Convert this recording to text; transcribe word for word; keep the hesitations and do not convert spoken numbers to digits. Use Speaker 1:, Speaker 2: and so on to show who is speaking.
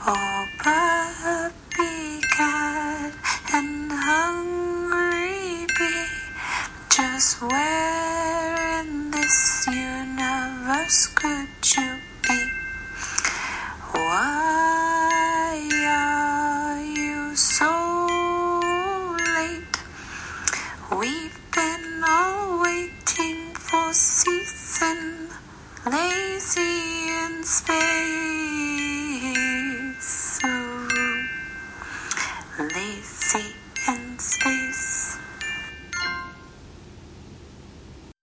Speaker 1: Oh, puppy cat and hungry bee, just where in this universe could you be?